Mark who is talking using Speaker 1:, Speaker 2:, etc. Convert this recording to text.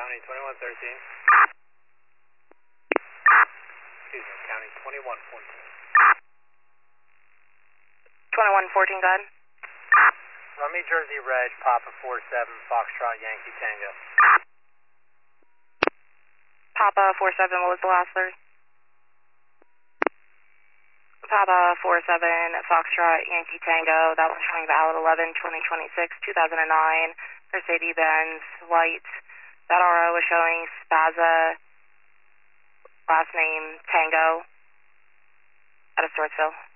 Speaker 1: County 2113. Excuse me, County 2114.
Speaker 2: 2114, go ahead.
Speaker 1: Run me Jersey Reg, Papa 47, Foxtrot, Yankee Tango.
Speaker 2: Papa 47, what was the last third? Papa 47, Foxtrot, Yankee Tango. That one's showing valid 11/2026, 2009. Mercedes-Benz, white. That RO is showing Spaza, last name Tango, out of Swartzville.